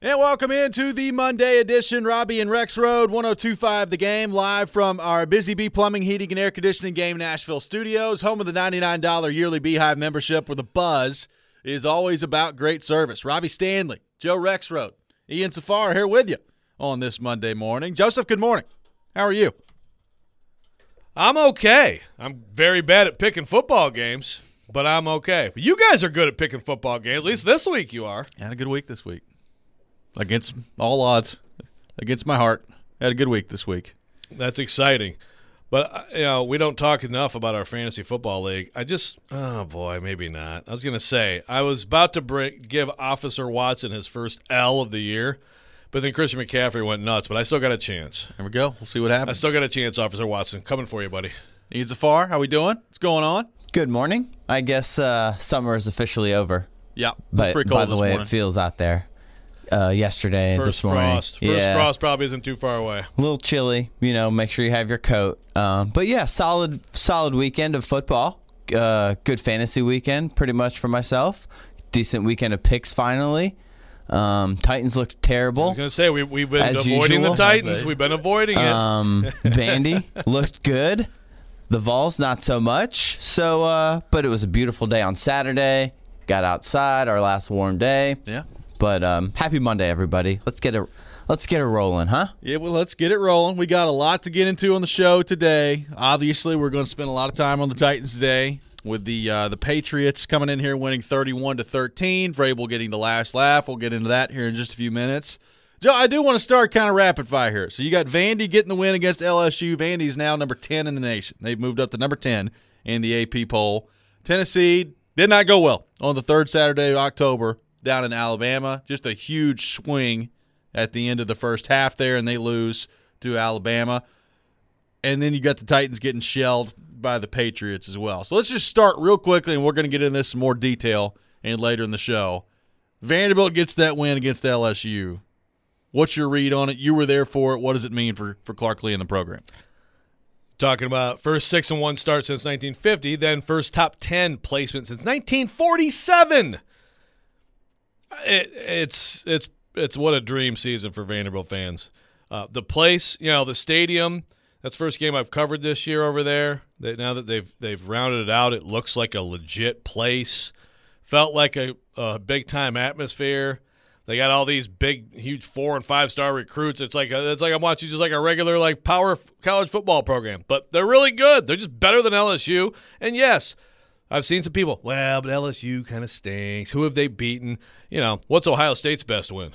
And welcome into the Monday edition, Robbie and Rex Road, 102.5 The Game, live from our Busy Bee Plumbing, Heating, and Air Conditioning Game Nashville studios, home of the $99 yearly Beehive membership where the buzz is always about great service. Robbie Stanley, Joe Rexroad, Ian Safar here with you on this Monday morning. Joseph, good morning. How are you? I'm okay. I'm very bad at picking football games, but I'm okay. But you guys are good at picking football games. At least this week you are. Had a good week this week. Against all odds, against my heart. Had a good week this week. That's exciting. But, we don't talk enough about our fantasy football league. Maybe not. I was going to say, I was about to give Officer Watson his first L of the year, but then Christian McCaffrey went nuts. But I still got a chance. There we go. We'll see what happens. I still got a chance, Officer Watson. Coming for you, buddy. Ian Zafar, how we doing? What's going on? Good morning. I guess summer is officially over. Yeah, but pretty cold by the way, morning. It feels out there. Yesterday, this morning. First frost probably isn't too far away. A little chilly, make sure you have your coat. But yeah, solid weekend of football. Good fantasy weekend, pretty much for myself. Decent weekend of picks finally. Titans looked terrible. I was going to say, we've been as avoiding usual. the Titans. We've been avoiding it. Vandy looked good. The Vols, not so much. So, but it was a beautiful day on Saturday. Got outside, our last warm day. Yeah. But happy Monday, everybody. Let's get it rolling, huh? Yeah, well, let's get it rolling. We got a lot to get into on the show today. Obviously, we're going to spend a lot of time on the Titans today with the Patriots coming in here winning 31-13. Vrabel getting the last laugh. We'll get into that here in just a few minutes. Joe, I do want to start kind of rapid fire here. So you got Vandy getting the win against LSU. Vandy's now number 10 in the nation. They've moved up to number 10 in the AP poll. Tennessee did not go well on the third Saturday of October down in Alabama. Just a huge swing at the end of the first half there, and they lose to Alabama. And then you got the Titans getting shelled by the Patriots as well. So let's just start real quickly, and we're going to get into this in more detail and later in the show. Vanderbilt gets that win against LSU. What's your read on it? You were there for it. What does it mean for Clark Lee and the program? Talking about first 6-1 start since 1950, then first top 10 placement since 1947. It's what a dream season for Vanderbilt fans. The place, the stadium. That's the first game I've covered this year over there. Now that they've rounded it out, it looks like a legit place. Felt like a big time atmosphere. They got all these big, huge 4- and 5-star recruits. It's like I'm watching just like a regular power college football program. But they're really good. They're just better than LSU. And yes, I've seen some people, but LSU kind of stinks. Who have they beaten? What's Ohio State's best win?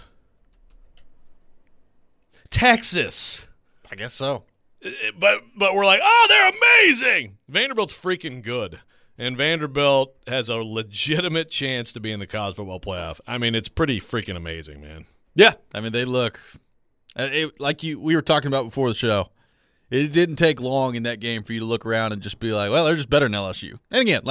Texas. I guess so. But we're like, they're amazing. Vanderbilt's freaking good. And Vanderbilt has a legitimate chance to be in the college football playoff. I mean, it's pretty freaking amazing, man. Yeah. I mean, they look we were talking about before the show. It didn't take long in that game for you to look around and just be like, well, they're just better than LSU. And again,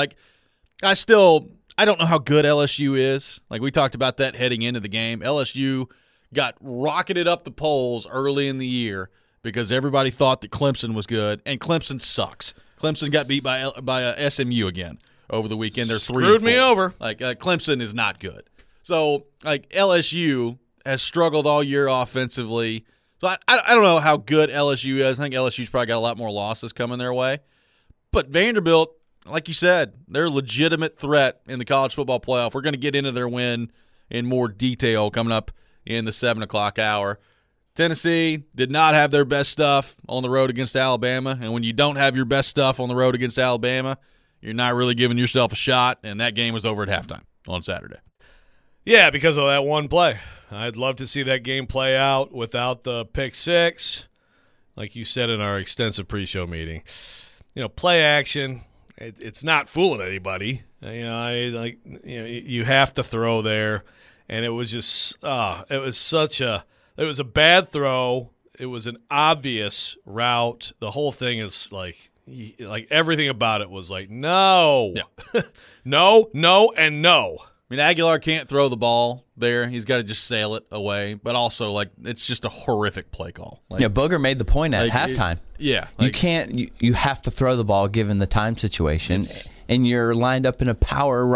I don't know how good LSU is. Like we talked about that heading into the game. LSU got rocketed up the polls early in the year because everybody thought that Clemson was good, and Clemson sucks. Clemson got beat by SMU again over the weekend. They're 3-4. Screwed me over. Clemson is not good. So LSU has struggled all year offensively. So I don't know how good LSU is. I think LSU's probably got a lot more losses coming their way. But Vanderbilt, like you said, they're a legitimate threat in the college football playoff. We're going to get into their win in more detail coming up in the 7 o'clock hour. Tennessee did not have their best stuff on the road against Alabama. And when you don't have your best stuff on the road against Alabama, you're not really giving yourself a shot. And that game was over at halftime on Saturday. Yeah, because of that one play. I'd love to see that game play out without the pick six, like you said in our extensive pre-show meeting. Play action, it's not fooling anybody. You have to throw there, and it was just it was a bad throw. It was an obvious route. The whole thing is like everything about it was like no, yeah. no, and no. I mean, Aguilar can't throw the ball there. He's got to just sail it away. But also, it's just a horrific play call. Booger made the point at halftime. You can't. You have to throw the ball given the time situation, and you're lined up in a power run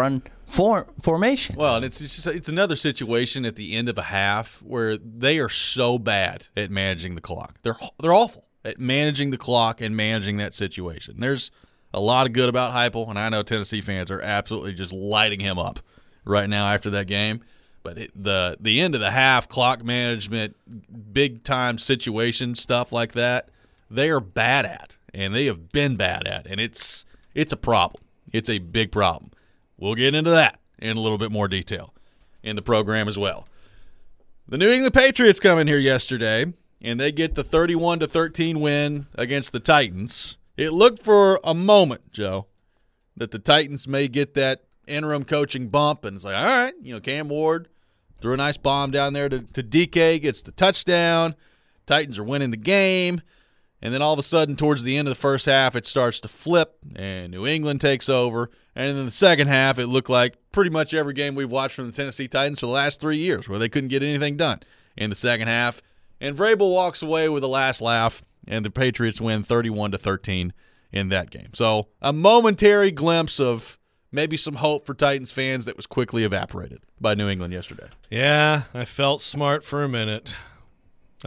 formation. Well, and it's another situation at the end of a half where they are so bad at managing the clock. They're awful at managing the clock and managing that situation. There's a lot of good about Heupel, and I know Tennessee fans are absolutely just lighting him up right now after that game. But the end of the half, clock management, big-time situation, stuff like that, they are bad at, and they have been bad at, and it's a problem. It's a big problem. We'll get into that in a little bit more detail in the program as well. The New England Patriots come in here yesterday, and they get the 31-13 win against the Titans. It looked for a moment, Joe, that the Titans may get that interim coaching bump, and it's like, all right, Cam Ward threw a nice bomb down there to DK, gets the touchdown. Titans are winning the game. And then all of a sudden, towards the end of the first half, it starts to flip, and New England takes over. And in the second half, it looked like pretty much every game we've watched from the Tennessee Titans for the last 3 years, where they couldn't get anything done in the second half. And Vrabel walks away with a last laugh, and the Patriots win 31-13 in that game. So a momentary glimpse of maybe some hope for Titans fans that was quickly evaporated by New England yesterday. Yeah, I felt smart for a minute. I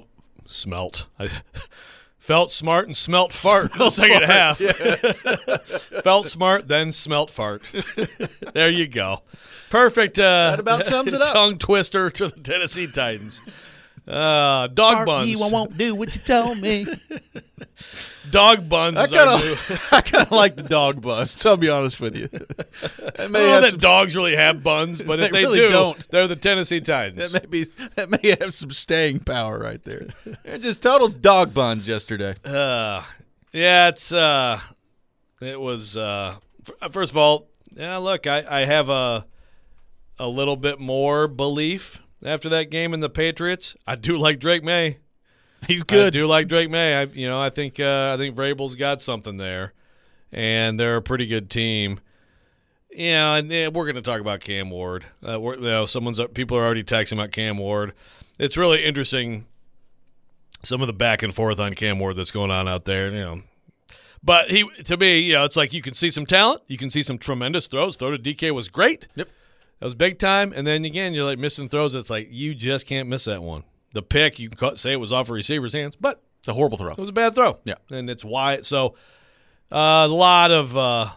I felt smart and smelt fart in the second half. Yes. Felt smart, then smelt fart. There you go. Perfect. That about sums it up. Tongue twister to the Tennessee Titans. Dog buns. You won't do what you told me. Dog buns. I kind of like the dog buns. I'll be honest with you. I don't know that dogs really have buns, but if they really don't. They're the Tennessee Titans. That may have some staying power right there. They're just total dog buns yesterday. Yeah, it was. First of all, yeah. Look, I have a little bit more belief after that game in the Patriots. I do like Drake May. He's good. I do like Drake May. I think Vrabel's got something there, and they're a pretty good team. Yeah, and we're going to talk about Cam Ward. People are already texting about Cam Ward. It's really interesting some of the back and forth on Cam Ward that's going on out there. But to me, it's like you can see some talent, you can see some tremendous throws. Throw to DK was great. Yep, that was big time. And then again, you're like missing throws. It's like you just can't miss that one. The pick, you can say it was off a receiver's hands, but it's a horrible throw. It was a bad throw. Yeah, and it's why. So a lot of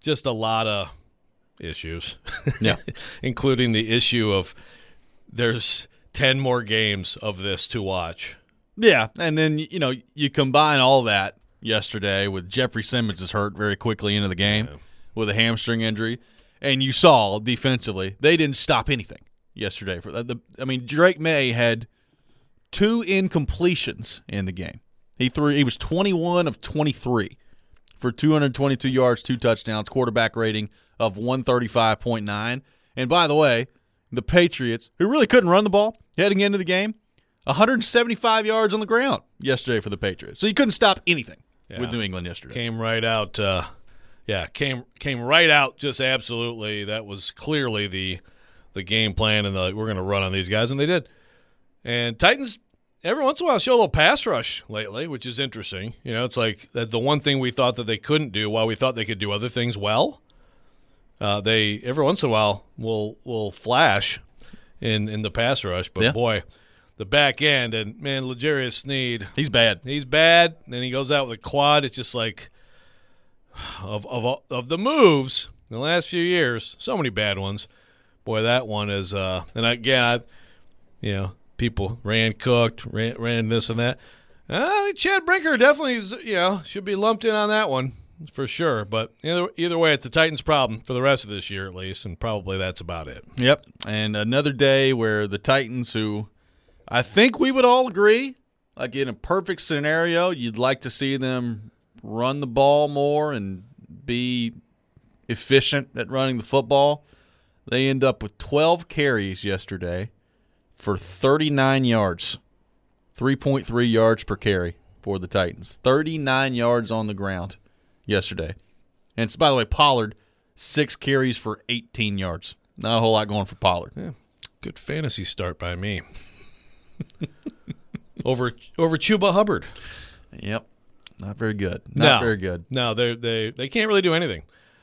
issues. Yeah, including the issue of there's 10 more games of this to watch. Yeah, and then you combine all that yesterday with Jeffrey Simmons is hurt very quickly into the game with a hamstring injury, and you saw defensively they didn't stop anything yesterday. Drake May had 2 incompletions in the game. He was 21 of 23 for 222 yards, 2 touchdowns, quarterback rating of 135.9. And by the way, the Patriots, who really couldn't run the ball heading into the game, 175 yards on the ground yesterday for the Patriots. So you couldn't stop anything with New England yesterday. Came right out. Came right out. Just absolutely. That was clearly the game plan, and we're going to run on these guys, and they did. And Titans, every once in a while, show a little pass rush lately, which is interesting. It's like that the one thing we thought that they couldn't do while we thought they could do other things well. They every once in a while will flash in the pass rush, but boy, the back end and man, L'Jarius Sneed, he's bad. He's bad, and then he goes out with a quad. It's just like of the moves in the last few years, so many bad ones. Boy, that one is. And again, people ran cooked, ran this and that. I think Chad Brinker definitely is, should be lumped in on that one for sure. But either way, it's the Titans' problem for the rest of this year at least, and probably that's about it. Yep, and another day where the Titans, who I think we would all agree, like in a perfect scenario, you'd like to see them run the ball more and be efficient at running the football. They end up with 12 carries yesterday for 39 yards, 3.3 yards per carry for the Titans. 39 yards on the ground yesterday. And by the way, Pollard, 6 carries for 18 yards. Not a whole lot going for Pollard. Yeah. Good fantasy start by me. over Chuba Hubbard. Yep. Not very good. Not very good. No, they can't really do anything.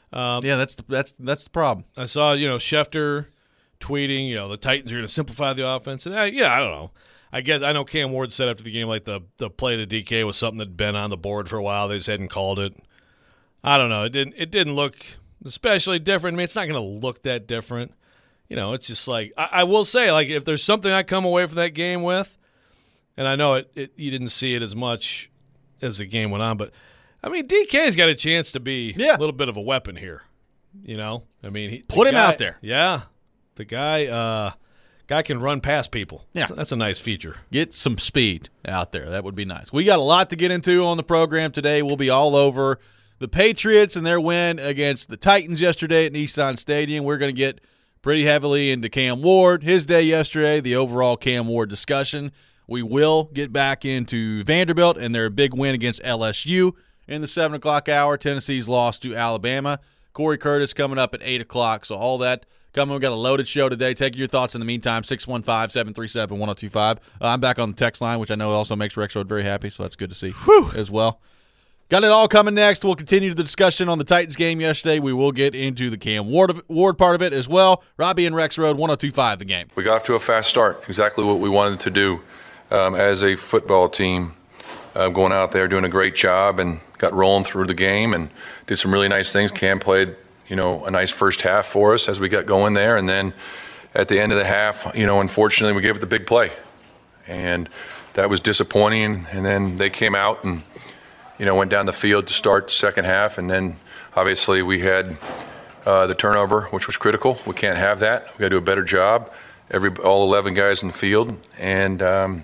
Yeah, that's the problem. I saw, Schefter tweeting, the Titans are going to simplify the offense. And I don't know. I guess I know Cam Ward said after the game, like the play to DK was something that'd been on the board for a while. They just hadn't called it. I don't know. It didn't look especially different. I mean, it's not going to look that different. It's just like I will say, like, if there's something I come away from that game with, and I know you didn't see it as much as the game went on, but I mean, DK's got a chance to be a little bit of a weapon here. I mean, put him out there. Yeah, the guy can run past people. Yeah, that's a nice feature. Get some speed out there. That would be nice. We got a lot to get into on the program today. We'll be all over the Patriots and their win against the Titans yesterday at Nissan Stadium. We're going to get pretty heavily into Cam Ward, his day yesterday, the overall Cam Ward discussion. We will get back into Vanderbilt and their big win against LSU in the 7 o'clock hour. Tennessee's loss to Alabama. Corey Curtis coming up at 8 o'clock. So all that coming. We've got a loaded show today. Take your thoughts in the meantime, 615-737-1025. I'm back on the text line, which I know also makes Rex Road very happy, so that's good to see as well. Got it all coming next. We'll continue the discussion on the Titans game yesterday. We will get into the Cam Ward part of it as well. Robbie and Rex Road, 102.5 The Game. We got off to a fast start, exactly what we wanted to do as a football team, going out there, doing a great job, and got rolling through the game and did some really nice things. Cam played, a nice first half for us as we got going there. And then at the end of the half, unfortunately, we gave it the big play. And that was disappointing. And then they came out and, went down the field to start the second half. And then obviously we had the turnover, which was critical. We can't have that. We got to do a better job. All 11 guys in the field. And,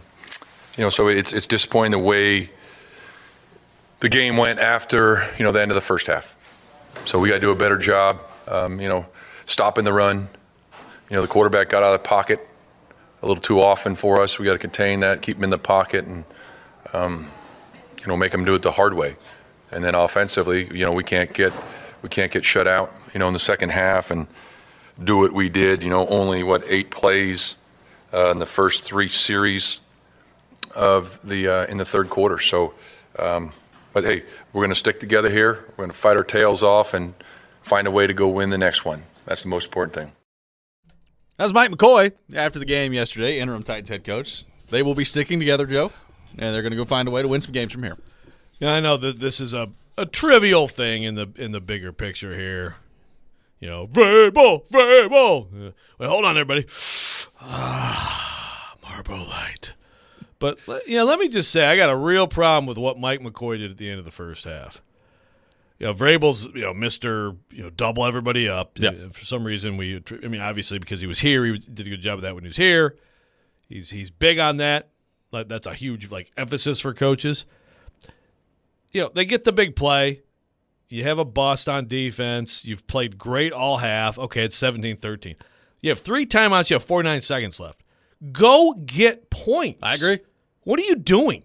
so it's disappointing the way the game went after, the end of the first half. So we got to do a better job, stopping the run. The quarterback got out of the pocket a little too often for us. We got to contain that, keep him in the pocket, and make him do it the hard way. And then offensively, we can't get shut out, in the second half and do what we did. Only 8 plays in the first 3 series of the in the third quarter. So. But, hey, we're going to stick together here. We're going to fight our tails off and find a way to go win the next one. That's the most important thing. That was Mike McCoy after the game yesterday, interim Titans head coach. They will be sticking together, Joe, and they're going to go find a way to win some games from here. Yeah, I know that this is a trivial thing in the bigger picture here. Vrabel. Wait, hold on, everybody. Marble Light. But, let me just say, I got a real problem with what Mike McCoy did at the end of the first half. Vrabel's, Mr. Double everybody up. Yep. For some reason, obviously because he was here, he did a good job of that when he was here. He's big on that. That's a huge, emphasis for coaches. They get the big play. You have a bust on defense. You've played great all half. Okay, it's 17-13. You have 3 timeouts. You have 49 seconds left. Go get points. I agree. What are you doing?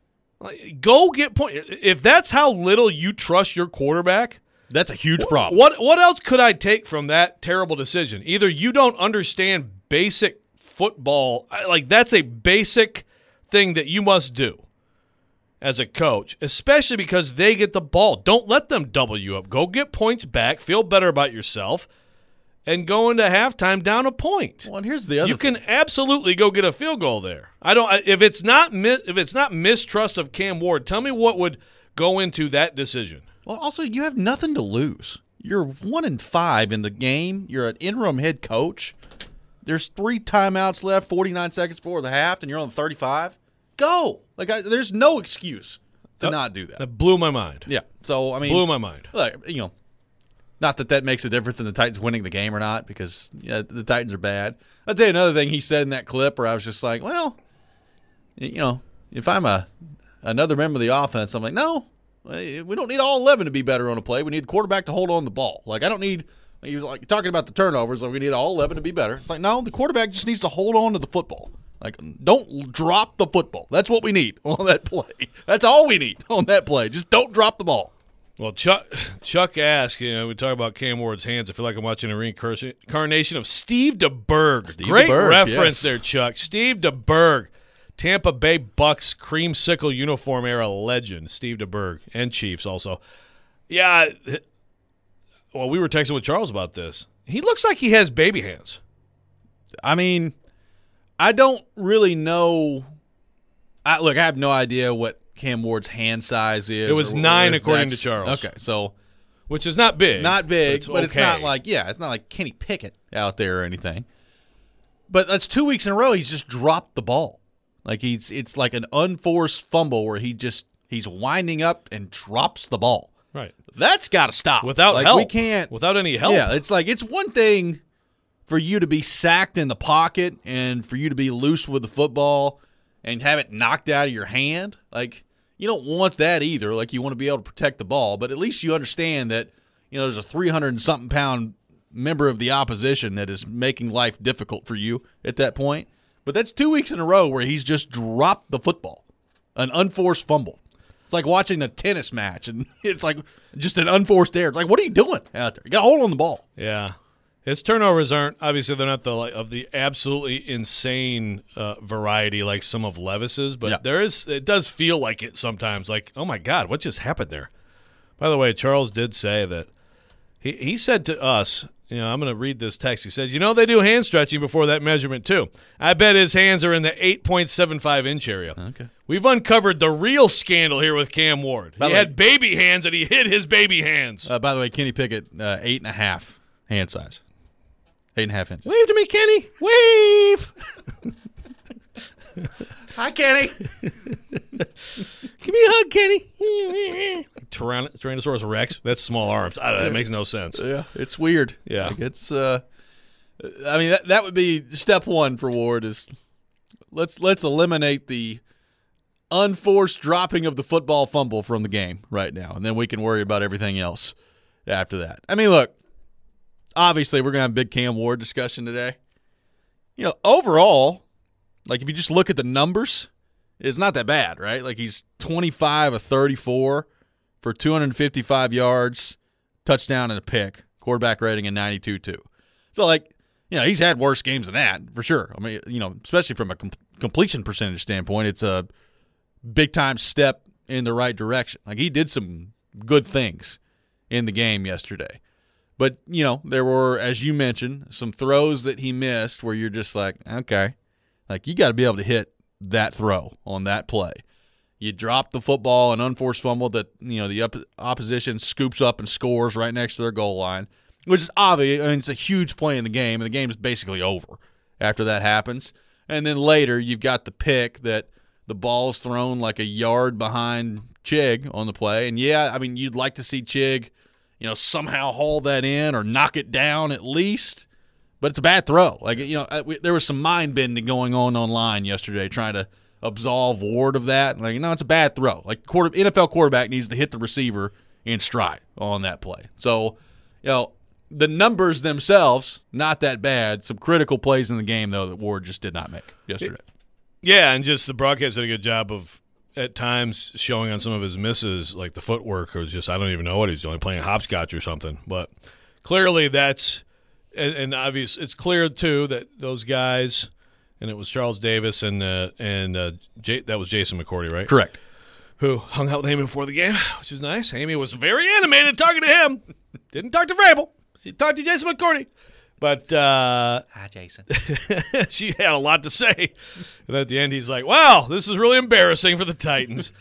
Go get points. If that's how little you trust your quarterback, that's a huge problem. What else could I take from that terrible decision? Either you don't understand basic football. That's a basic thing that you must do as a coach, especially because they get the ball. Don't let them double you up. Go get points back. Feel better about yourself. And go into halftime down a point. Well, and here's the other thing. You can absolutely go get a field goal there. If it's not mistrust of Cam Ward, tell me what would go into that decision. Well, also you have nothing to lose. You're 1-5 in the game. You're an interim head coach. There's 3 timeouts left, 49 seconds before the half, and you're on 35. Go. There's no excuse to not do that. That blew my mind. Yeah. So blew my mind. Not that makes a difference in the Titans winning the game or not, because the Titans are bad. I'll tell you another thing he said in that clip where I was just like, well, if I'm another member of the offense, I'm like, no, we don't need all 11 to be better on a play. We need the quarterback to hold on the ball. I don't need – he was talking about the turnovers. We need all 11 to be better. It's like, no, the quarterback just needs to hold on to the football. Don't drop the football. That's what we need on that play. That's all we need on that play. Just don't drop the ball. Well, Chuck asked, we talk about Cam Ward's hands. I feel like I'm watching a reincarnation of Steve DeBerg. Great DeBerg, reference there, Chuck. Steve DeBerg, Tampa Bay Bucks creamsicle uniform era legend. Steve DeBerg and Chiefs also. Yeah, well, we were texting with Charles about this. He looks like he has baby hands. I mean, I don't really know. I have no idea what Cam Ward's hand size is. It was 9 according to Charles. Okay, so which is not big. not big, but it's okay. not like it's not like Kenny Pickett out there or anything. But that's 2 weeks in a row he's just dropped the ball. Like it's like an unforced fumble where he's winding up and drops the ball. Right. That's got to stop. Without like, help. we can't. Without any help. Yeah, it's like it's one thing for you to be sacked in the pocket and for you to be loose with the football and have it knocked out of your hand. Like, you don't want that either. Like, you want to be able to protect the ball, but at least you understand that, there's a 300-something pound member of the opposition that is making life difficult for you at that point. But that's 2 weeks in a row where he's just dropped the football, an unforced fumble. It's like watching a tennis match, and it's like just an unforced error. It's like, what are you doing out there? You got a hold on the ball. Yeah. His turnovers aren't – obviously they're not of the absolutely insane variety like some of Levis's, but it does feel like it sometimes. Like, oh, my God, what just happened there? By the way, Charles did say that he said to us – I'm going to read this text. He says, they do hand stretching before that measurement, too. I bet his hands are in the 8.75-inch area. Okay. We've uncovered the real scandal here with Cam Ward. He had baby hands, and he hid his baby hands. By the way, Kenny Pickett, 8.5 hand size. 8.5 inches. Wave to me, Kenny. Wave. Hi, Kenny. Give me a hug, Kenny. Tyrannosaurus Rex. That's small arms. That makes no sense. Yeah, it's weird. Yeah. Like it's. I mean, that would be step one for Ward is let's eliminate the unforced dropping of the football fumble from the game right now, and then we can worry about everything else after that. I mean, look, obviously we're gonna have a big Cam Ward discussion today. Overall, like if you just look at the numbers, it's not that bad, right? Like he's 25 of 34 for 255 yards, touchdown and a pick, quarterback rating of 92.2. So like, he's had worse games than that for sure. I mean, especially from a completion percentage standpoint, it's a big time step in the right direction. Like he did some good things in the game yesterday. But, there were, as you mentioned, some throws that he missed where you're just like, okay, like you got to be able to hit that throw on that play. You drop the football, an unforced fumble that, the opposition scoops up and scores right next to their goal line, which is obvious. I mean, it's a huge play in the game, and the game is basically over after that happens. And then later you've got the pick that the ball's thrown like a yard behind Chig on the play. And, you'd like to see Chig, somehow haul that in or knock it down at least. But it's a bad throw. Like, there was some mind bending going on online yesterday trying to absolve Ward of that. Like, no, it's a bad throw. Like, NFL quarterback needs to hit the receiver in stride on that play. So, the numbers themselves, not that bad. Some critical plays in the game, though, that Ward just did not make yesterday. Yeah, and just the broadcast did a good job of, at times, showing on some of his misses, like the footwork was just, I don't even know what he's doing, playing hopscotch or something. But clearly that's, and obvious, it's clear, too, that those guys, and it was Charles Davis and that was Jason McCourty, right? Correct. Who hung out with Amy before the game, which is nice. Amy was very animated talking to him. Didn't talk to Vrabel. She talked to Jason McCourty. But hi, Jason. She had a lot to say. And then at the end, he's like, wow, this is really embarrassing for the Titans.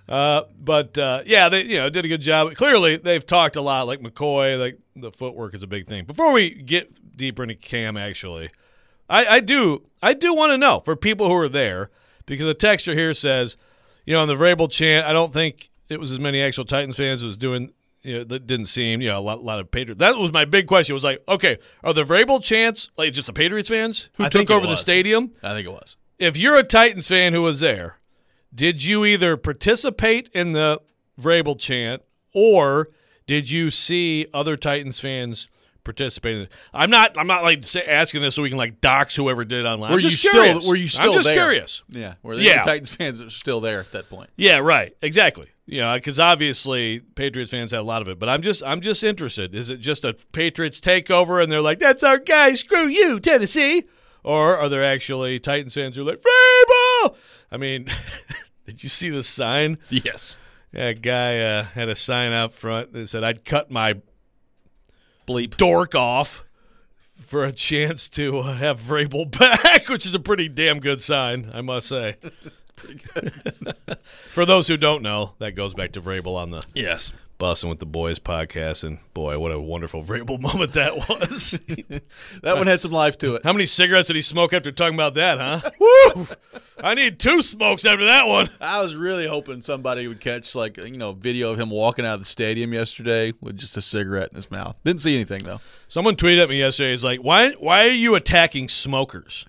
But they did a good job. Clearly, they've talked a lot, like McCoy, like the footwork is a big thing. Before we get deeper into Cam, actually, I do want to know, for people who are there, because a texter here says, on the Vrabel chant, I don't think it was as many actual Titans fans as doing – that didn't seem, a lot of Patriots. That was my big question. It was like, okay, are the Vrabel chants like just the Patriots fans who took over the stadium? I think it was. If you're a Titans fan who was there, did you either participate in the Vrabel chant or did you see other Titans fans participating? I'm not like asking this so we can like dox whoever did it online. Were you still there? I'm just curious. Yeah. Were there any Titans fans that were still there at that point? Yeah, right. Exactly. Because obviously Patriots fans had a lot of it, but I'm just interested. Is it just a Patriots takeover and they're like, that's our guy, screw you, Tennessee? Or are there actually Titans fans who are like, Vrabel? I mean, did you see the sign? Yes. Yeah, a guy had a sign out front that said, I'd cut my Bleep. dork off for a chance to have Vrabel back, which is a pretty damn good sign, I must say. Pretty good. For those who don't know, that goes back to Vrabel on the Yes. Bussin' with the Boys podcast, and boy, what a wonderful Vrabel moment that was. That one had some life to it. How many cigarettes did he smoke after talking about that, huh? Woo! I need 2 smokes after that one. I was really hoping somebody would catch, like, video of him walking out of the stadium yesterday with just a cigarette in his mouth. Didn't see anything, though. Someone tweeted at me yesterday, he's like, why are you attacking smokers?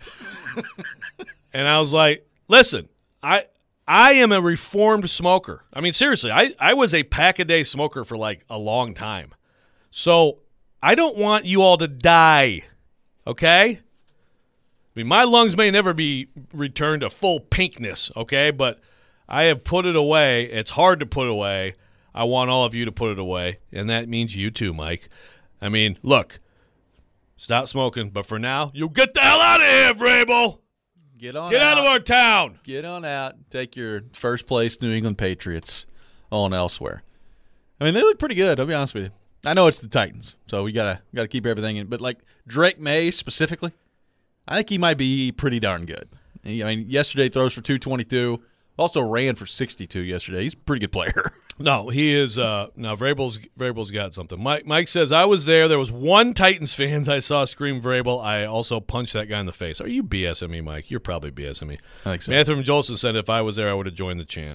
And I was like, listen, I am a reformed smoker. I mean, seriously, I was a pack-a-day smoker for, like, a long time. So I don't want you all to die, okay? I mean, my lungs may never be returned to full pinkness, okay? But I have put it away. It's hard to put away. I want all of you to put it away, and that means you too, Mike. I mean, look, stop smoking, but for now, you get the hell out of here, Vrabel! Get out of our town! Get on out. Take your first place New England Patriots on elsewhere. I mean, they look pretty good, I'll be honest with you. I know it's the Titans, so we gotta keep everything in. But, like, Drake May specifically, I think he might be pretty darn good. I mean, yesterday throws for 222. Also ran for 62 yesterday. He's a pretty good player. No, he is. Now Vrabel's got something. Mike says, I was there. There was one Titans fan I saw scream Vrabel. I also punched that guy in the face. Are you BSing me, Mike? You're probably BSing me. I think so. Matthew from Jolson said if I was there, I would have joined the chant.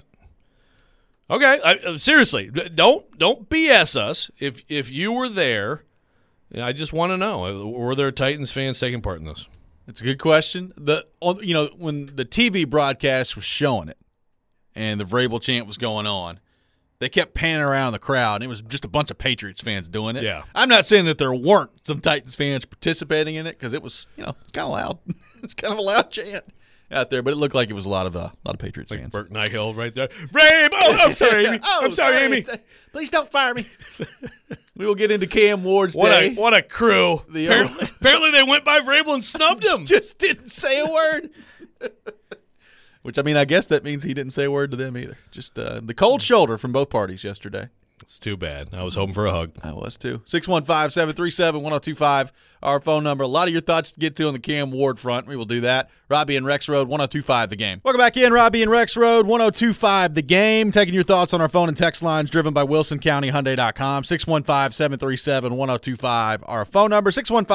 Okay, seriously, don't BS us. If you were there, I just want to know, were there Titans fans taking part in this? It's a good question. When the TV broadcast was showing it and the Vrabel chant was going on, they kept panning around the crowd, and it was just a bunch of Patriots fans doing it. Yeah. I'm not saying that there weren't some Titans fans participating in it because it was, kind of loud. It's kind of a loud chant out there, but it looked like it was a lot of Patriots Like fans. Burt Nighthill right there. Vrabel! Oh, I'm sorry, Amy. I'm sorry, Amy. Please don't fire me. We will get into Cam Ward's day. What a crew. Apparently they went by Vrabel and snubbed him. Just didn't say a word. Which, I mean, I guess that means he didn't say a word to them either. Just the cold shoulder from both parties yesterday. It's too bad. I was hoping for a hug. I was too. 615-737-1025, our phone number. A lot of your thoughts to get to on the Cam Ward front. We will do that. Robbie and Rex Road, 1025 The Game. Welcome back in, Robbie and Rex Road, 1025 The Game. Taking your thoughts on our phone and text lines driven by WilsonCountyHyundai.com. 615-737-1025, our phone number.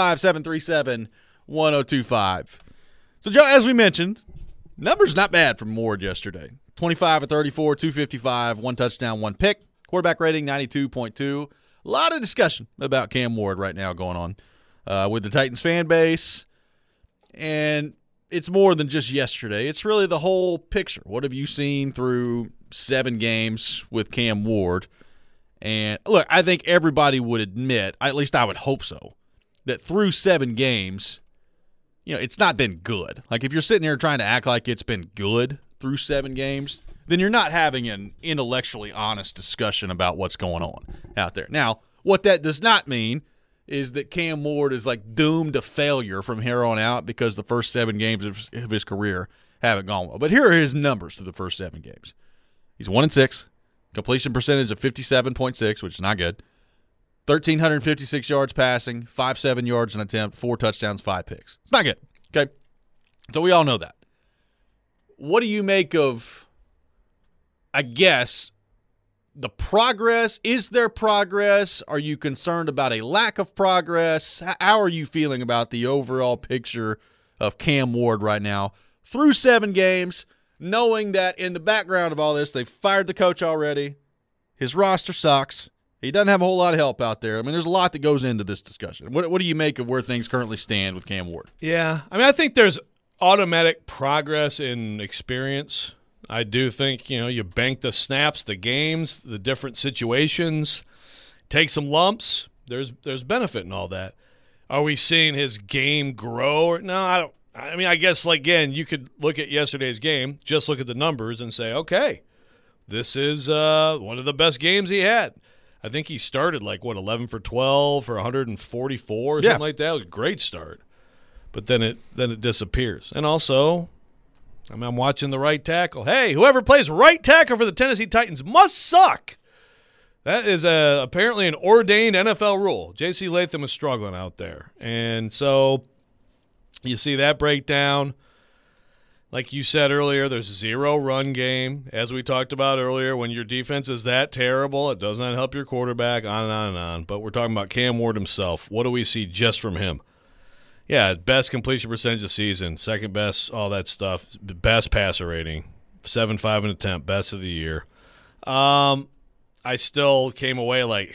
615-737-1025. So, Joe, as we mentioned, numbers not bad from Ward yesterday. 25 of 34, 255, 1 touchdown, 1 pick. Quarterback rating 92.2. A lot of discussion about Cam Ward right now going on with the Titans fan base. And it's more than just yesterday. It's really the whole picture. What have you seen through 7 games with Cam Ward? And, look, I think everybody would admit, at least I would hope so, that through 7 games, it's not been good. Like, if you're sitting here trying to act like it's been good through 7 games, then you're not having an intellectually honest discussion about what's going on out there. Now, what that does not mean is that Cam Ward is, like, doomed to failure from here on out because the first 7 games of his career haven't gone well. But here are his numbers through the first 7 games. He's 1-6, completion percentage of 57.6, which is not good. 1,356 yards passing, 5.7 yards an attempt, 4 touchdowns, 5 picks. It's not good, okay? So we all know that. What do you make of, I guess, the progress? Is there progress? Are you concerned about a lack of progress? How are you feeling about the overall picture of Cam Ward right now through 7 games, knowing that in the background of all this, they've fired the coach already, his roster sucks, he doesn't have a whole lot of help out there. I mean, there's a lot that goes into this discussion. What do you make of where things currently stand with Cam Ward? Yeah. I mean, I think there's automatic progress in experience. I do think, you bank the snaps, the games, the different situations, take some lumps. There's benefit in all that. Are we seeing his game grow? No, I don't. I mean, I guess, again, you could look at yesterday's game, just look at the numbers and say, okay, this is one of the best games he had. I think he started 11 for 12 for 144 or something like that. It was a great start. But then it disappears. And also, I'm watching the right tackle. Hey, whoever plays right tackle for the Tennessee Titans must suck. That is apparently an ordained NFL rule. J.C. Latham is struggling out there. And so you see that breakdown. Like you said earlier, there's zero run game. As we talked about earlier, when your defense is that terrible, it does not help your quarterback, on and on and on. But we're talking about Cam Ward himself. What do we see just from him? Yeah, best completion percentage of the season, second best, all that stuff, best passer rating, 7.5 an attempt, best of the year. I still came away like,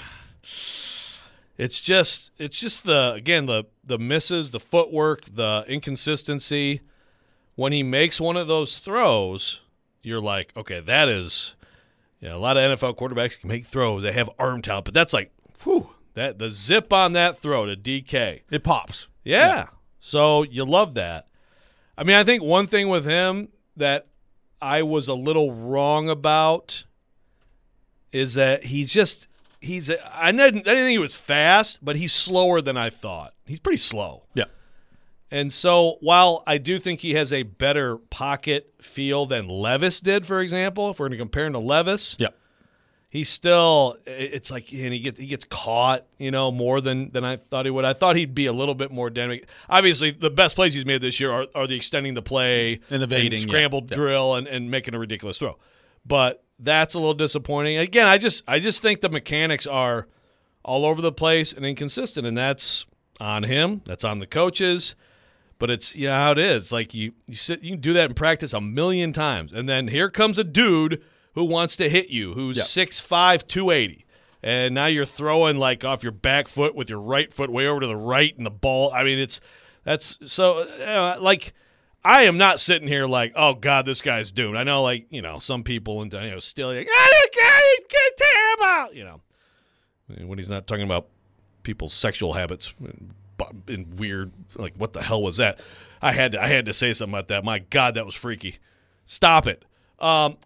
it's just the misses, the footwork, the inconsistency. When he makes one of those throws, you're like, okay, that is, a lot of NFL quarterbacks can make throws. They have arm talent, but that's like, that the zip on that throw to DK. It pops. Yeah. So you love that. I mean, I think one thing with him that I was a little wrong about is that I didn't think he was fast, but he's slower than I thought. He's pretty slow. Yeah. And so while I do think he has a better pocket feel than Levis did, for example, if we're going to compare him to Levis, he's still – it's like and he gets caught, more than I thought he would. I thought he'd be a little bit more dynamic. Obviously, the best plays he's made this year are the extending the play and evading, scrambled drill and making a ridiculous throw. But that's a little disappointing. Again, I just think the mechanics are all over the place and inconsistent, and that's on him. That's on the coaches. But it's how it is. Like you can do that in practice a million times, and then here comes a dude who wants to hit you, who's 6'5", 280, and now you're throwing like off your back foot with your right foot way over to the right, and the ball. I mean, that's so like I am not sitting here like, oh God, this guy's doomed. I know some people and still like, he's terrible. When he's not talking about people's sexual habits. And weird, like what the hell was that? I had to say something about that. My God, that was freaky. Stop it. So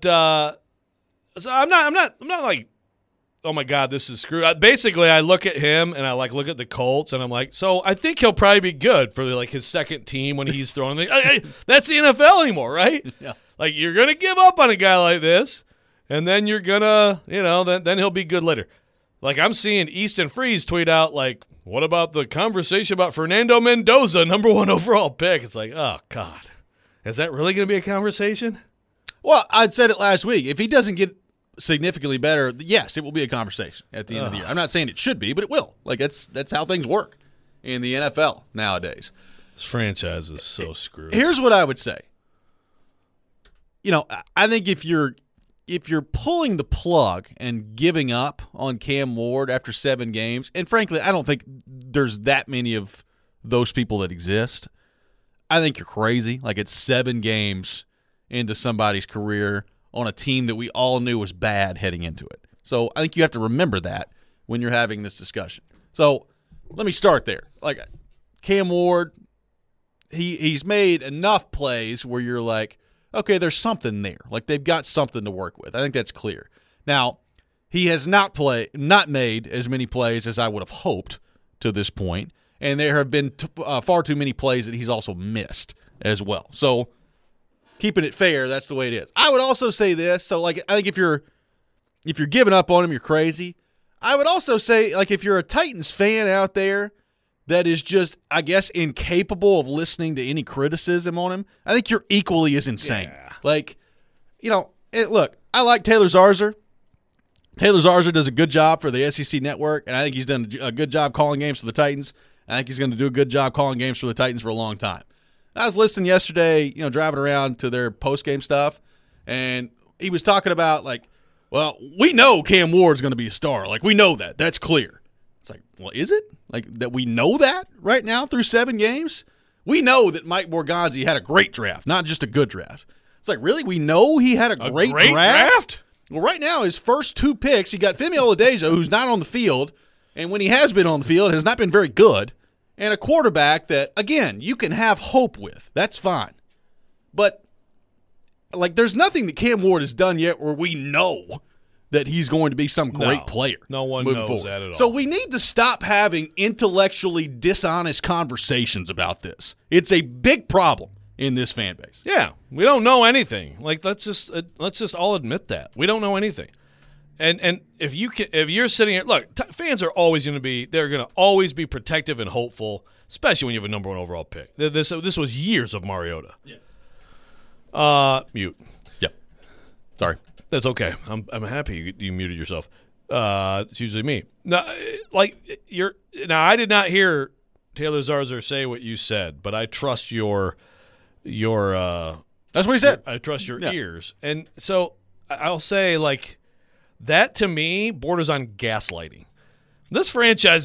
I'm not like, oh my God, this is screwed. Basically, I look at him and I look at the Colts and I'm like, so I think he'll probably be good for his second team when he's throwing. That's the NFL anymore, right? Yeah. Like you're gonna give up on a guy like this, and then you're gonna, then he'll be good later. Like I'm seeing Easton Freeze tweet out like, what about the conversation about Fernando Mendoza, number 1 overall pick? It's like, oh, God. Is that really going to be a conversation? Well, I'd said it last week. If he doesn't get significantly better, yes, it will be a conversation at the end of the year. I'm not saying it should be, but it will. Like, that's how things work in the NFL nowadays. This franchise is so screwed. Here's what I would say. I think if you're pulling the plug and giving up on Cam Ward after 7 games, and frankly, I don't think there's that many of those people that exist. I think you're crazy. Like it's 7 games into somebody's career on a team that we all knew was bad heading into it. So I think you have to remember that when you're having this discussion. So let me start there. Like Cam Ward, he's made enough plays where you're like, okay, there's something there. Like they've got something to work with. I think that's clear. Now, he has not made as many plays as I would have hoped to this point, and there have been far too many plays that he's also missed as well. So, keeping it fair, that's the way it is. I would also say this. So, I think if you're giving up on him, you're crazy. I would also say, if you're a Titans fan out there that is just, I guess, incapable of listening to any criticism on him, I think you're equally as insane. Yeah. Look, I like Taylor Zarzour. Taylor Zarzour does a good job for the SEC Network, and I think he's done a good job calling games for the Titans. I think he's going to do a good job calling games for the Titans for a long time. I was listening yesterday, driving around to their post-game stuff, and he was talking about, well, we know Cam Ward's going to be a star. We know that. That's clear. It's like, well, is it? That we know that right now through 7 games? We know that Mike Morganzi had a great draft, not just a good draft. It's like, really? We know he had a great draft? Well, right now, his first 2 picks, he got Femi Oladejo, who's not on the field, and when he has been on the field, has not been very good, and a quarterback that, again, you can have hope with. That's fine. But, there's nothing that Cam Ward has done yet where we know that he's going to be some great player. No one knows that at all. So we need to stop having intellectually dishonest conversations about this. It's a big problem in this fan base. Yeah, we don't know anything. Let's just all admit that. We don't know anything. And if you're sitting here, look, fans are always going to be protective and hopeful, especially when you have a number 1 overall pick. This was years of Mariota. Yes. Mute. Yep. Sorry. That's okay. I'm happy you muted yourself. It's usually me. Now, I did not hear Taylor Zarzour say what you said, but I trust your That's what he said. I trust your ears. And so I'll say, like, that to me borders on gaslighting. This franchise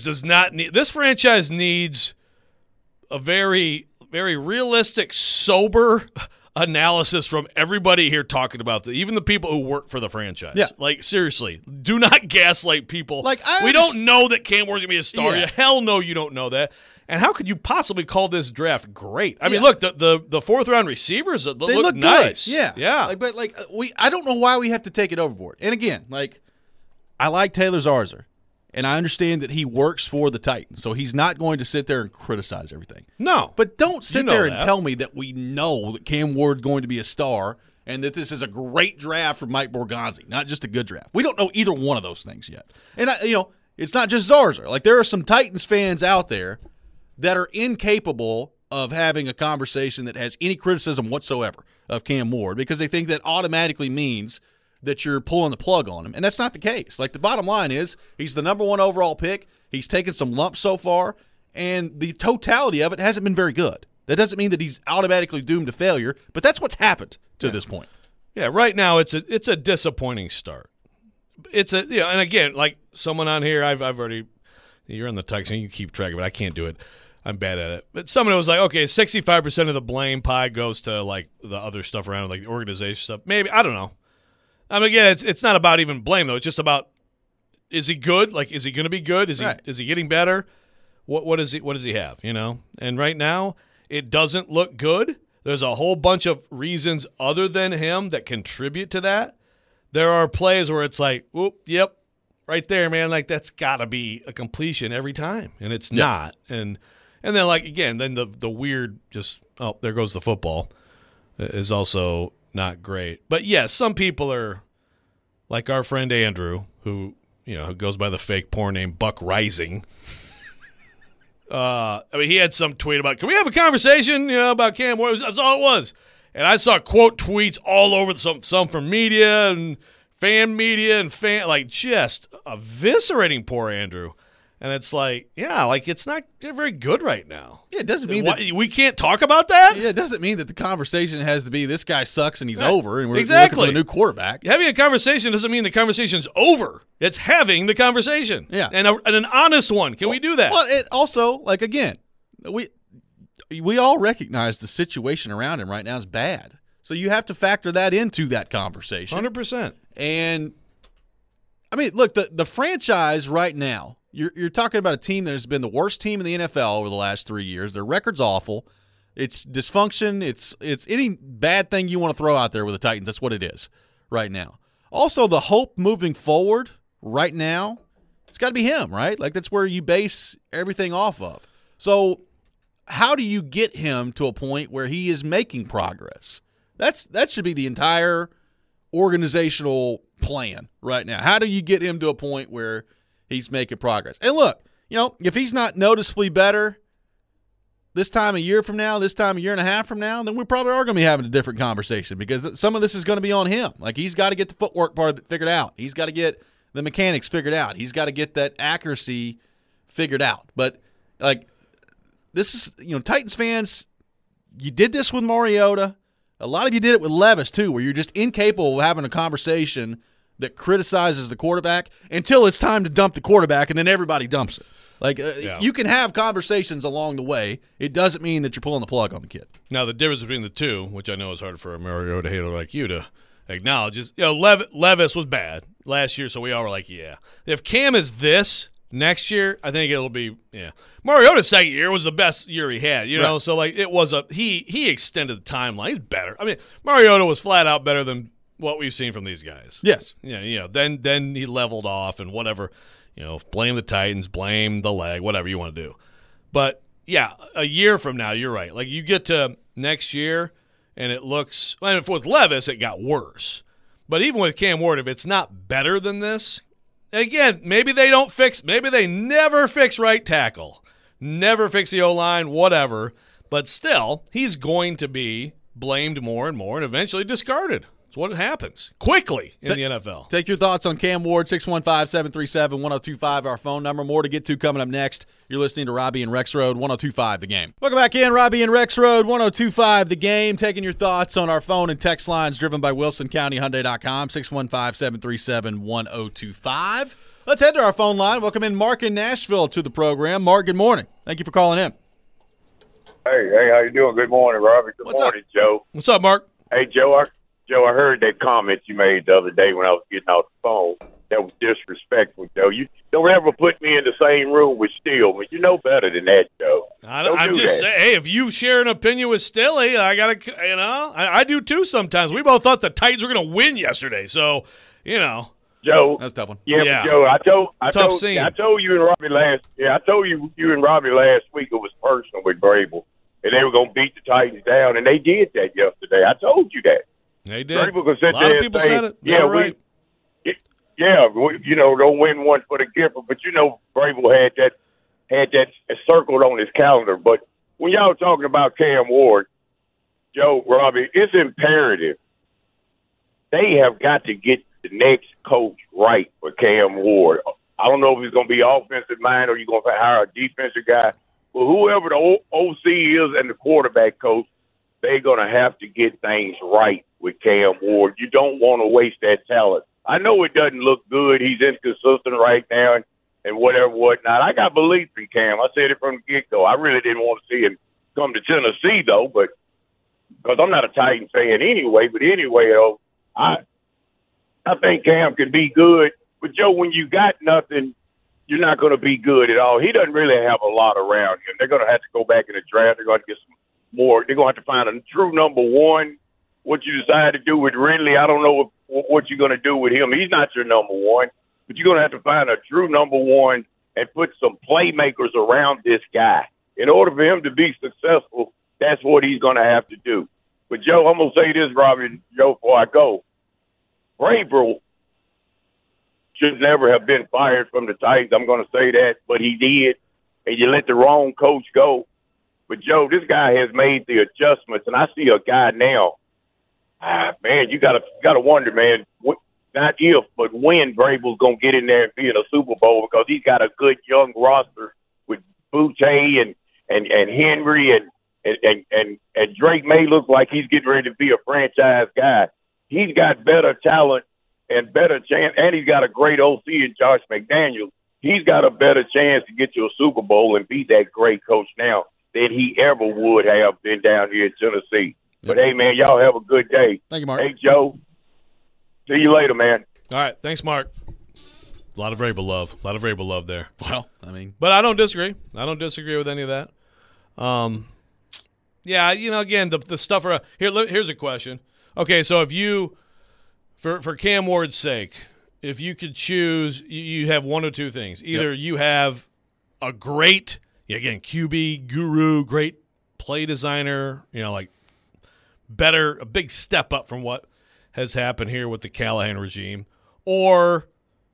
needs a very, very realistic, sober analysis from everybody here talking about this, even the people who work for the franchise. Yeah. Like, seriously, do not gaslight people. Like, we don't know that Cam Ward's going to be a star. Yeah. Hell no, you don't know that. And how could you possibly call this draft great? I mean, look, the fourth round receivers, they look nice. Good. Yeah. Yeah. I don't know why we have to take it overboard. And again, like, I like Taylor Zarzour, and I understand that he works for the Titans, so he's not going to sit there and criticize everything. No. But don't sit there and that. tell me that we know that Cam Ward's going to be a star and that this is a great draft for Mike Borgonzi, not just a good draft. We don't know either one of those things yet. And, it's not just Zarzour. Like, there are some Titans fans out there that are incapable of having a conversation that has any criticism whatsoever of Cam Ward because they think that automatically means that you're pulling the plug on him. And that's not the case. Like, the bottom line is he's the number 1 overall pick. He's taken some lumps so far, and the totality of it hasn't been very good. That doesn't mean that he's automatically doomed to failure, but that's what's happened to this point. Yeah, right now it's a disappointing start. And again, like someone on here, I've already, you're on the text and you keep track of it. I can't do it. I'm bad at it. But someone was like, okay, 65% of the blame pie goes to like the other stuff around, like the organization stuff. Maybe, I don't know. I mean, again, it's not about even blame though. It's just about, is he good? Like, is he going to be good? Is he getting better? What does he have? And right now, it doesn't look good. There's a whole bunch of reasons other than him that contribute to that. There are plays where it's like, whoop, yep, right there, man. Like, that's got to be a completion every time, and it's not. And then, like, again, then the weird just, oh, there goes the football is also not great. But, yes, some people are like our friend Andrew, who goes by the fake porn name Buck Rising. I mean, he had some tweet about, can we have a conversation, about Cam Ward? That's all it was. And I saw quote tweets all over, some from media and like just eviscerating poor Andrew. And it's like, yeah, like it's not very good right now. Yeah, it doesn't mean that we can't talk about that. Yeah, it doesn't mean that the conversation has to be this guy sucks and he's over and we're exactly looking for a new quarterback. Having a conversation doesn't mean the conversation's over. It's having the conversation. Yeah, and an honest one. Can we do that? Well, it also, like, again, we all recognize the situation around him right now is bad. So you have to factor that into that conversation. 100%. And I mean, look, the franchise right now. You're talking about a team that has been the worst team in the NFL over the last 3 years. Their record's awful. It's dysfunction. It's any bad thing you want to throw out there with the Titans. That's what it is right now. Also, the hope moving forward right now, it's got to be him, right? Like, that's where you base everything off of. So how do you get him to a point where he is making progress? That should be the entire organizational plan right now. How do you get him to a point where he's making progress? And look, if he's not noticeably better this time a year from now, this time a year and a half from now, then we probably are going to be having a different conversation because some of this is going to be on him. Like, he's got to get the footwork part figured out. He's got to get the mechanics figured out. He's got to get that accuracy figured out. But, like, this is, Titans fans, you did this with Mariota. A lot of you did it with Levis, too, where you're just incapable of having a conversation that criticizes the quarterback until it's time to dump the quarterback, and then everybody dumps it. Like, you can have conversations along the way. It doesn't mean that you're pulling the plug on the kid. Now, the difference between the two, which I know is hard for a Mariota hater like you to acknowledge, is Levis was bad last year, so we all were like, yeah. If Cam is this next year, I think it'll be, yeah. Mariota's second year was the best year he had, right. So, like, it was he extended the timeline. He's better. I mean, Mariota was flat out better than what we've seen from these guys. Yes. Yeah, then he leveled off and whatever, blame the Titans, blame the leg, whatever you want to do. But, yeah, a year from now, you're right. Like, you get to next year, and it looks – and with Levis, it got worse. But even with Cam Ward, if it's not better than this, again, maybe they never fix right tackle, never fix the O-line, whatever. But still, he's going to be blamed more and more and eventually discarded. That's what happens quickly in the NFL. Take your thoughts on Cam Ward, 615-737-1025, our phone number. More to get to coming up next. You're listening to Robbie and Rex Road, 102.5 The Game. Welcome back in, Robbie and Rex Road, 102.5 The Game. Taking your thoughts on our phone and text lines driven by WilsonCountyHyundai.com, 615-737-1025. Let's head to our phone line. Welcome in Mark in Nashville to the program. Mark, good morning. Thank you for calling in. Hey, how you doing? Good morning, Robbie. Good morning, Joe. What's up, Mark? Hey, Joe, I heard that comment you made the other day when I was getting off the phone. That was disrespectful, Joe. You don't ever put me in the same room with Steele. You know better than that, Joe. I'm just saying, hey, if you share an opinion with Stilly, I got to, I do too sometimes. We both thought the Titans were going to win yesterday, so, Joe, that's a tough one. Yeah. But Joe, I told you and Robbie last week it was personal with Vrabel, and they were going to beat the Titans down, and they did that yesterday. I told you that. They did. Vrabel could sit a lot of people said it. Right. Don't win one for the giver, but Vrabel had that circled on his calendar. But when y'all talking about Cam Ward, Joe, Robbie, it's imperative. They have got to get the next coach right for Cam Ward. I don't know if he's going to be offensive minded or you're going to hire a defensive guy. But whoever the OC is and the quarterback coach, they're going to have to get things right with Cam Ward. You don't want to waste that talent. I know it doesn't look good. He's inconsistent right now and whatnot. I got belief in Cam. I said it from the get-go. I really didn't want to see him come to Tennessee, though, but because I'm not a Titan fan anyway. But anyway, though, I think Cam can be good. But, Joe, when you got nothing, you're not going to be good at all. He doesn't really have a lot around him. They're going to have to go back in the draft. They're going to get some more. They're going to have to find a true number one. What you decide to do with Ridley, I don't know what you're going to do with him. He's not your number one. But you're going to have to find a true number one and put some playmakers around this guy. In order for him to be successful, that's what he's going to have to do. But, Joe, I'm going to say this, Robbie and Joe, before I go. Vrabel should never have been fired from the Titans. I'm going to say that, but he did, and you let the wrong coach go. But, Joe, this guy has made the adjustments, and I see a guy now. Man, you got to wonder, man, not if, but when Vrabel's going to get in there and be in a Super Bowl because he's got a good young roster with Boutte and Henry and Drake May looks like he's getting ready to be a franchise guy. He's got better talent and better chance, and he's got a great OC in Josh McDaniels. He's got a better chance to get to a Super Bowl and be that great coach now than he ever would have been down here in Tennessee. But, hey, man, y'all have a good day. Thank you, Mark. Hey, Joe, see you later, man. All right. Thanks, Mark. A lot of Vrabel love. A lot of Vrabel love there. Well, I mean. But I don't disagree. I don't disagree with any of that. Yeah, again, the stuff around – here's a question. Okay, so if you – for Cam Ward's sake, if you could choose, you have one or two things. Either you have a great, again, QB guru, great play designer, like a big step up from what has happened here with the Callahan regime, or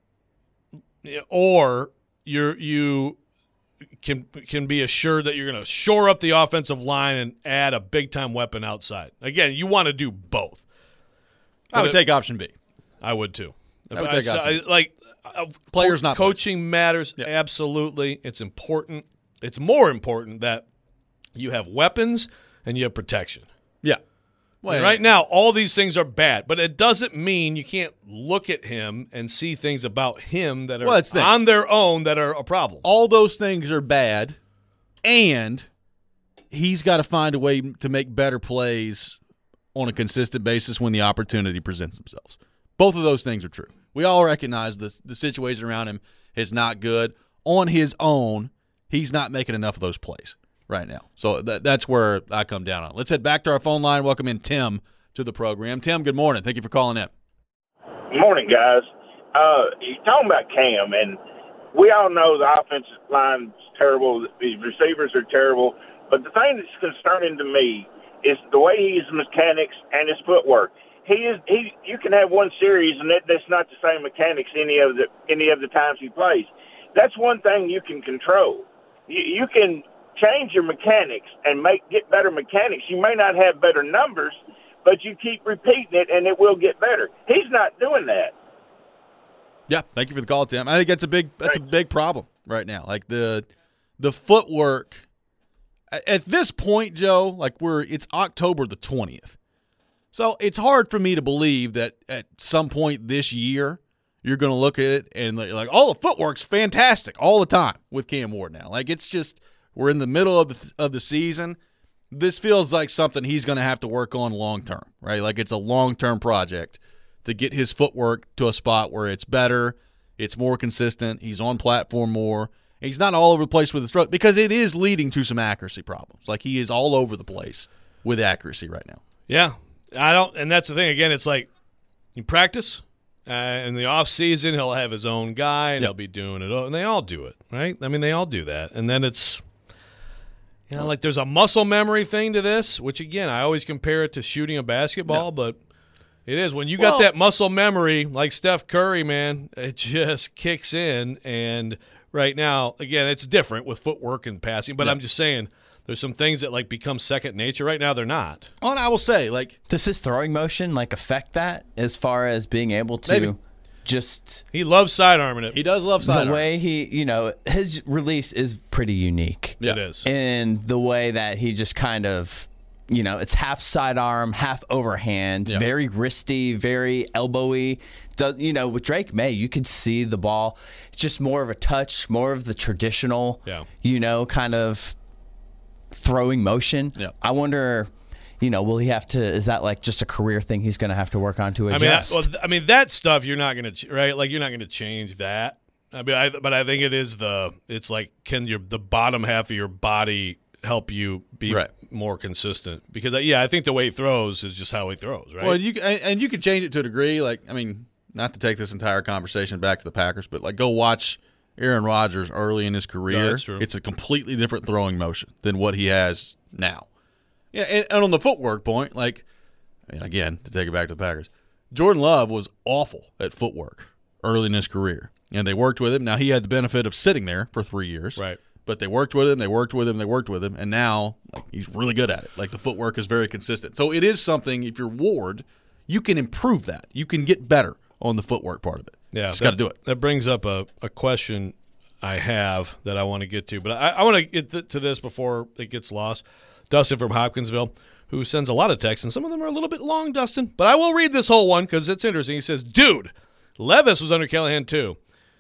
you can be assured that you're going to shore up the offensive line and add a big-time weapon outside. Again, you want to do both. I would take option B. I would too. I would take option B. Players, not coaching players. Matters. Yeah. Absolutely. It's important. It's more important that you have weapons and you have protection. Yeah. Well, right now, all these things are bad, but it doesn't mean you can't look at him and see things about him that are on their own that are a problem. All those things are bad, and he's got to find a way to make better plays on a consistent basis when the opportunity presents themselves. Both of those things are true. We all recognize the situation around him is not good. On his own, he's not making enough of those plays right now. So that's where I come down on. Let's head back to our phone line. Welcome in Tim to the program. Tim, good morning. Thank you for calling in. Good morning, guys. You're talking about Cam, and we all know the offensive line is terrible. The receivers are terrible. But the thing that's concerning to me is the way he uses mechanics and his footwork. You can have one series and that's not the same mechanics any of the times he plays. That's one thing you can control. You can change your mechanics and get better mechanics. You may not have better numbers, but you keep repeating it and it will get better. He's not doing that. Yeah, thank you for the call, Tim. I think that's a big problem right now. Like the footwork at this point, Joe. Like it's October the 20th, so it's hard for me to believe that at some point this year you're going to look at it and like, oh, the footwork's fantastic all the time with Cam Ward now. Like it's just we're in the middle of the season. This feels like something he's going to have to work on long term, right? Like it's a long-term project to get his footwork to a spot where it's better, it's more consistent, he's on platform more, and he's not all over the place with his throw because it is leading to some accuracy problems. Like he is all over the place with accuracy right now. Yeah. And that's the thing. Again, it's like you practice, in the off season he'll have his own guy and he'll be doing it, and they all do it, right? I mean, they all do that. And then it's, like there's a muscle memory thing to this, which again, I always compare it to shooting a basketball, but it is. When you got that muscle memory, like Steph Curry, man, it just kicks in. And right now, again, it's different with footwork and passing. But I'm just saying, there's some things that like become second nature. Right now, they're not. Oh, and I will say, like, does his throwing motion like affect that as far as being able to just? He loves sidearming it. He does love sidearm. The way his release is pretty unique. Yeah. It is. And the way that he just kind of. It's half sidearm, half overhand, very wristy, very elbowy. With Drake May, you could see the ball. It's just more of a touch, more of the traditional, kind of throwing motion. Yeah. I wonder, will he have to? Is that like just a career thing he's going to have to work on to adjust? That stuff you're not going to right. Like you're not going to change that. But I think it's like the bottom half of your body help you be more consistent because I think the way he throws is just how he throws, right? Well, you can change it to a degree. Like, I mean, not to take this entire conversation back to the Packers, but like go watch Aaron Rodgers early in his career. That's true. It's a completely different throwing motion than what he has now. Yeah, and on the footwork point, like, I mean, again, to take it back to the Packers, Jordan Love was awful at footwork early in his career, and they worked with him. Now he had the benefit of sitting there for 3 years, right? But they worked with him, and now he's really good at it. Like the footwork is very consistent. So it is something, if you're Ward, you can improve that. You can get better on the footwork part of it. Yeah. Just got to do it. That brings up a question I have that I want to get to. But I want to get to this before it gets lost. Dustin from Hopkinsville, who sends a lot of texts, and some of them are a little bit long, Dustin. But I will read this whole one because it's interesting. He says, dude, Levis was under Callahan too.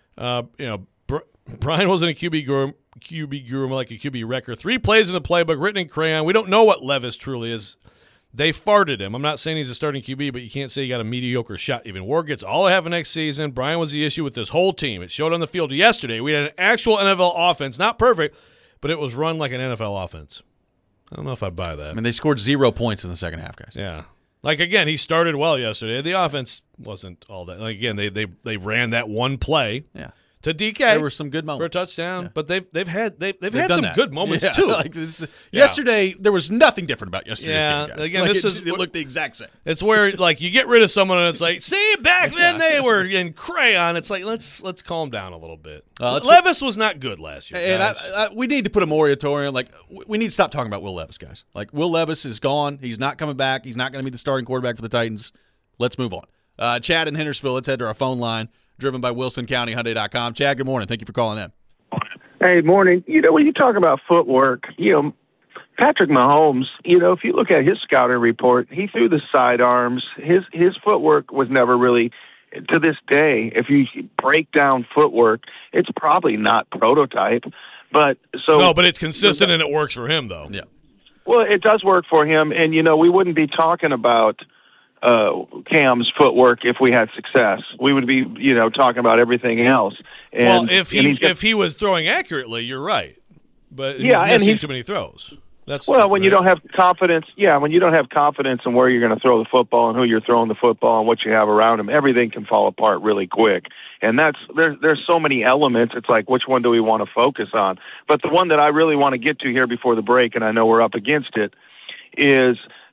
Brian wasn't a QB guru, like a QB wrecker. 3 plays in the playbook, written in crayon. We don't know what Levis truly is. They farted him. I'm not saying he's a starting QB, but you can't say he got a mediocre shot. Even Ward gets all I have next season. Brian was the issue with this whole team. It showed on the field yesterday. We had an actual NFL offense, not perfect, but it was run like an NFL offense. I don't know if I buy that. I mean, they scored 0 points in the second half, guys. Yeah. Like, again, he started well yesterday. The offense wasn't all that. Like, again, they ran that one play. Yeah. To DK, there were some good moments for a touchdown, but they've had some that. good moments too. Like yesterday, there was nothing different about yesterday's game, guys. Again, like it looked the exact same. It's where like you get rid of someone and it's like, see, back then they were in crayon. It's like let's calm down a little bit. Levis was not good last year, and we need to put a moratorium. Like we need to stop talking about Will Levis, guys. Like Will Levis is gone. He's not coming back. He's not going to be the starting quarterback for the Titans. Let's move on. Chad in Hendersonville. Let's head to our phone line. Driven by WilsonCountyHyundai.com. Chad, good morning. Thank you for calling in. Hey, morning. When you talk about footwork, Patrick Mahomes, if you look at his scouting report, he threw the sidearms. His footwork was never really, to this day, if you break down footwork, it's probably not prototype. But it's consistent and it works for him, though. Yeah. Well, it does work for him, and we wouldn't be talking about Cam's footwork if we had success. We would be, talking about everything else. And, if he was throwing accurately, you're right. But he's missing too many throws. When you don't have confidence, when you don't have confidence in where you're going to throw the football and who you're throwing the football and what you have around him, everything can fall apart really quick. And there's so many elements. It's like, which one do we want to focus on? But the one that I really want to get to here before the break, and I know we're up against it, is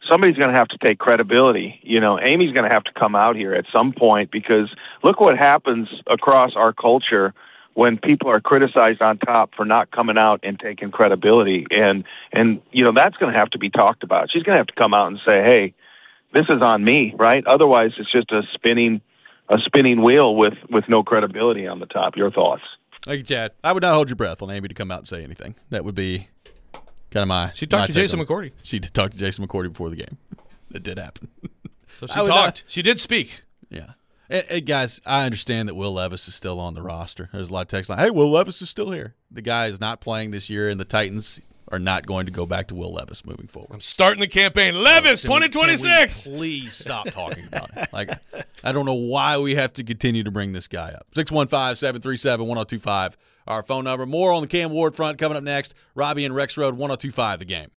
somebody's going to have to take credibility. Amy's going to have to come out here at some point, because look what happens across our culture when people are criticized on top for not coming out and taking credibility. And that's going to have to be talked about. She's going to have to come out and say, hey, this is on me, right? Otherwise, it's just a spinning wheel with no credibility on the top. Your thoughts? Thank you, Chad. I would not hold your breath on Amy to come out and say anything. That would be kind of my. She talked to Jason McCourty. She did talk to Jason McCourty before the game. That did happen. So she talked. She did speak. Yeah. And guys, I understand that Will Levis is still on the roster. There's a lot of text like, hey, Will Levis is still here. The guy is not playing this year, and the Titans are not going to go back to Will Levis moving forward. I'm starting the campaign. Levis, 2026. Can we please stop talking about it. Like, I don't know why we have to continue to bring this guy up. 615-737-1025, our phone number. More on the Cam Ward front coming up next. Robbie and Rex Road, 1025 The Game.